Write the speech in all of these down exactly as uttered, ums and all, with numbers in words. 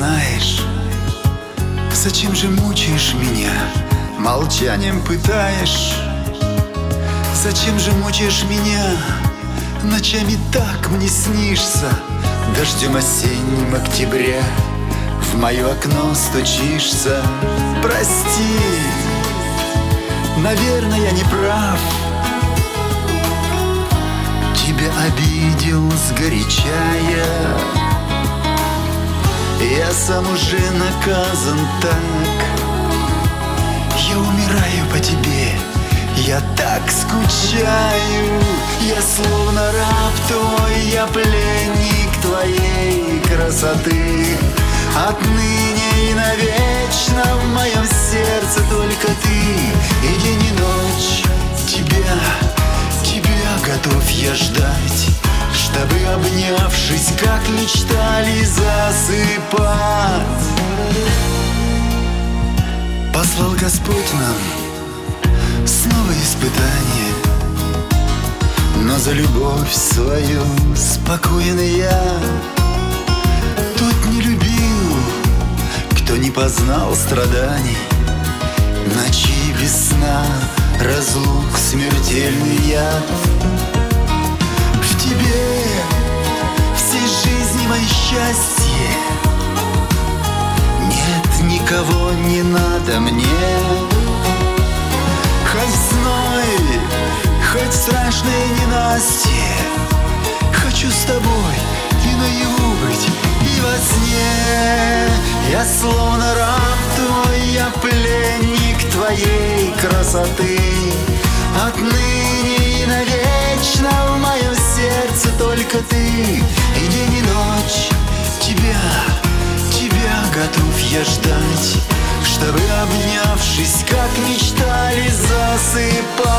знаешь, зачем же мучаешь меня, молчанием пытаешь? Зачем же мучаешь меня, ночами так мне снишься? Дождем осенним октября в мое окно стучишься. Прости, наверное, я не прав, тебя обидел сгорячая. Я сам уже наказан так, я умираю по тебе, я так скучаю. Я словно раб твой, я пленник твоей красоты. Отныне и навечно в моем сердце только ты. И день и ночь тебя, тебя готов я ждать, чтобы, обнявшись, как мечтали, засыпать. Послал Господь нам снова испытание, но за любовь свою спокойный я. Тот не любил, кто не познал страданий, ночи без сна, разлук, смертельный яд. В тебе всей жизни мое счастье, нет, никого не надо мне. Хоть зной, хоть страшное ненастье, хочу с тобой и наяву быть, и во сне. Я словно раб твой, я пленник твоей красоты. Отныне и навечно в моем сердце только ты. И день и ночь тебя, тебя готов я ждать, чтобы, обнявшись, как мечтали, засыпать.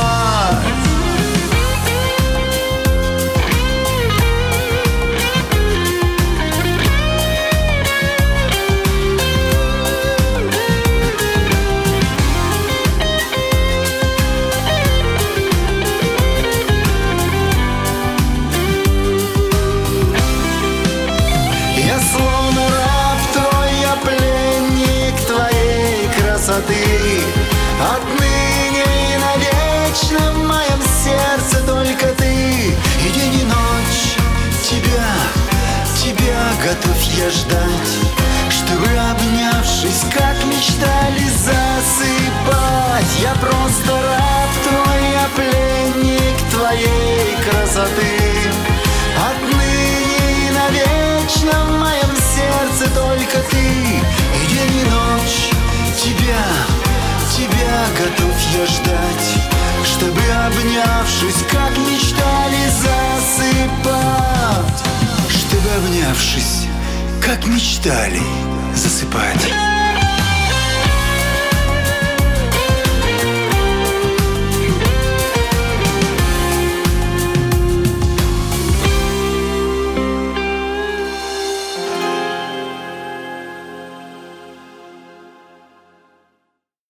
Я словно раб твой, я пленник твоей красоты. Отныне и навечно в моем сердце только ты. И день и ночь тебя, тебя готов я ждать, чтобы, обнявшись, как мечтали, засыпать. Я просто раб твой, я пленник твоей красоты. Отныне и навечно в моем сердце только ты. И день и ночь тебя, тебя готов я ждать, чтобы, обнявшись, как мечтали, засыпать. Чтобы, обнявшись, как мечтали, засыпать.